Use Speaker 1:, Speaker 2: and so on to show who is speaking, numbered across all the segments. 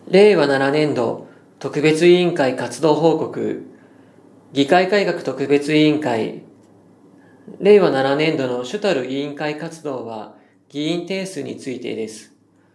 Speaker 1: 令和7年度特別委員会活動報告、議会改革特別委員会、令和7年度の主たる委員会活動は議員定数についてです。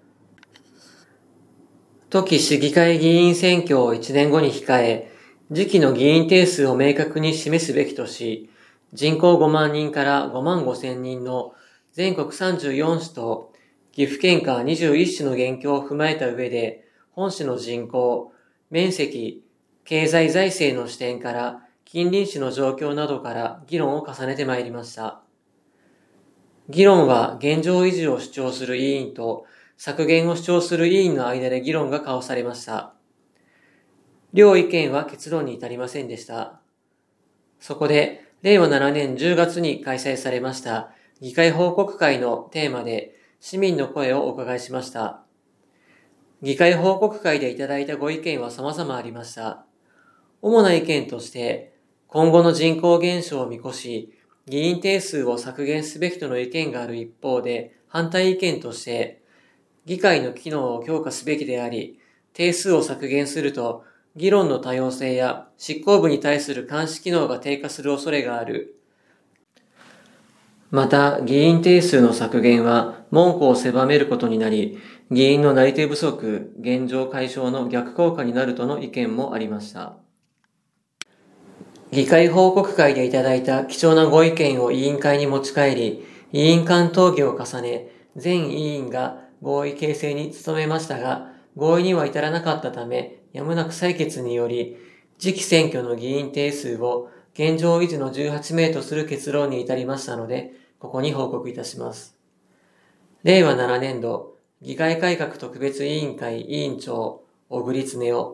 Speaker 1: 冬季市議会議員選挙を1年後に控え、次期の議員定数を明確に示すべきとし、人口5万人から5万5千人の全国34市と岐阜県下21市の現況を踏まえた上で、本市の人口、面積、経済財政の視点から近隣市の状況などから議論を重ねてまいりました。議論は現状維持を主張する委員と削減を主張する委員の間で議論が交わされました。両意見は結論に至りませんでした。そこで、令和7年10月に開催されました議会報告会のテーマで市民の声をお伺いしました。議会報告会でいただいたご意見は様々ありました。主な意見として、今後の人口減少を見越し、議員定数を削減すべきとの意見がある一方で、反対意見として、議会の機能を強化すべきであり、定数を削減すると、議論の多様性や執行部に対する監視機能が低下する恐れがある。また、議員定数の削減は門戸を狭めることになり、議員のなり手不足、現状解消の逆効果になるとの意見もありました。議会報告会でいただいた貴重なご意見を委員会に持ち帰り、委員間討議を重ね、全委員が合意形成に努めましたが、合意には至らなかったため、やむなく採決により、次期選挙の議員定数を現状維持の18名とする結論に至りましたので、ここに報告いたします。令和7年度議会改革特別委員会委員長、小栗恒夫。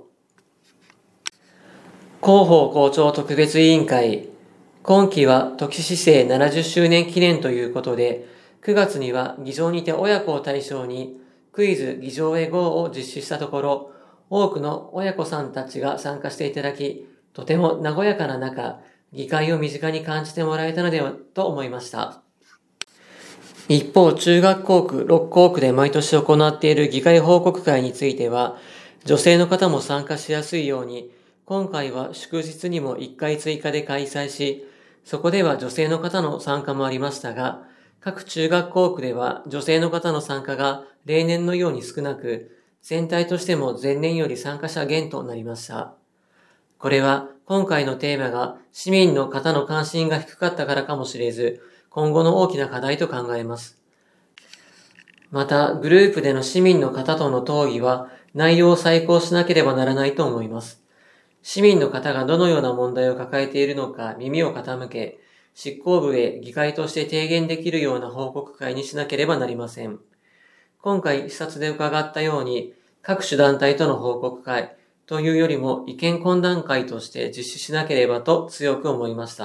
Speaker 1: 広報校長特別委員会、今期は土岐市政70周年記念ということで、9月には議場にて親子を対象にクイズ議場へ GO を実施したところ、多くの親子さんたちが参加していただき、とても和やかな中、議会を身近に感じてもらえたのではと思いました。一方、中学校区、六校区で毎年行っている議会報告会については、女性の方も参加しやすいように、今回は祝日にも1回追加で開催し、そこでは女性の方の参加もありましたが、各中学校区では女性の方の参加が例年のように少なく、全体としても前年より参加者減となりました。これは今回のテーマが市民の方の関心が低かったからかもしれず、今後の大きな課題と考えます。また、グループでの市民の方との討議は内容を再考しなければならないと思います。市民の方がどのような問題を抱えているのか耳を傾け、執行部へ議会として提言できるような報告会にしなければなりません。今回視察で伺ったように、各種団体との報告会というよりも意見懇談会として実施しなければと強く思いました。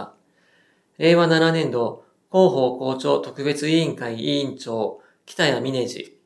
Speaker 1: 令和7年度広報校長特別委員会委員長、北谷峰次。